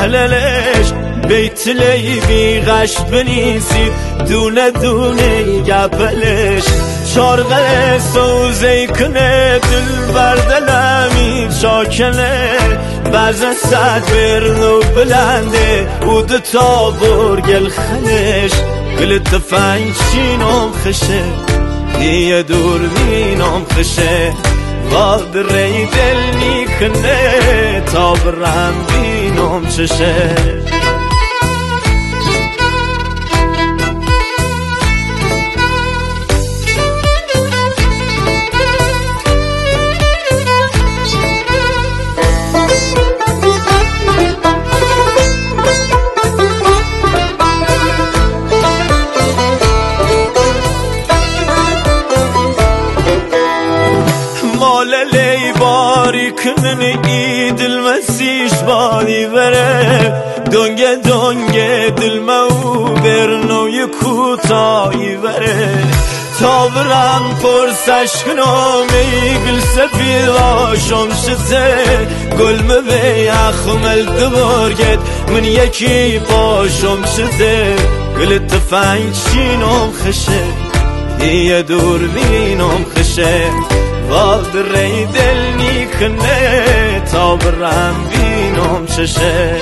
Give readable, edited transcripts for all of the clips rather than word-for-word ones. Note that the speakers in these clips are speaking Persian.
محللش بیت لیبی غش بنیسید دونه دونه گپلش شارغه سوزی کنه دل بردلمی چاکنه بعضا صد برنو بلنده بود تا برگل خلش گل تفنگ چینم خشه یه دور بینم خشه واد ری دل نیکنه تا برم بینم چشه لی باری کنن ای دل مسیش بادی بره دنگه دنگه دل مو برنوی کوتایی بره تا برم پرسش کنم ای گل سفید باشم شده گل مبی اخمل دبرگد من یکی باشم شده گل تفنگ چینم خشه یه دور بینم خشه واد ری دل نیکنه تا برم بینم چشه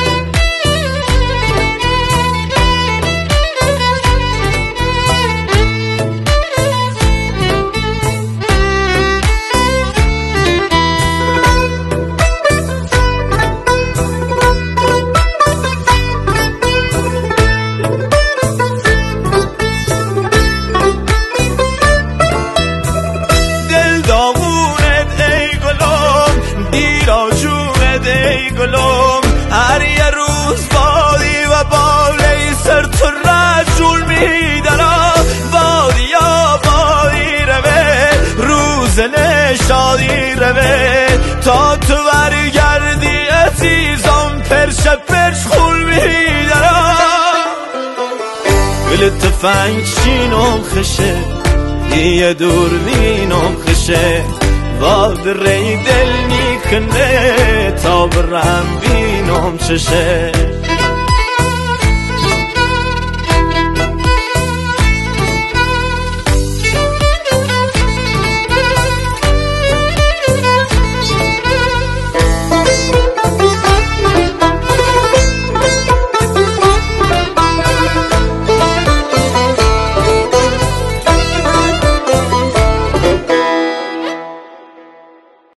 هر یه روز بادی و بالی سر تو رجول میدنم بادی یا بادی روه روز نشادی روه تا تو برگردی عزیزم پرش خول میدنم گل تفنگ چینم خشه یه دور بینم خشه واد ری دل نیکنه تا برم بینم چشه